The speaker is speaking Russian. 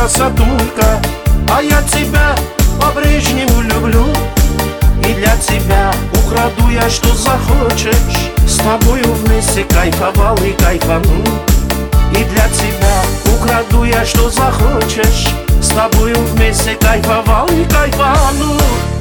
красотулька, а я тебя по-прежнему люблю. И для тебя украду я, что захочешь, с тобою вместе кайфовал и кайфану. И для тебя украду я, что захочешь, с тобою вместе кайфовал и кайфану.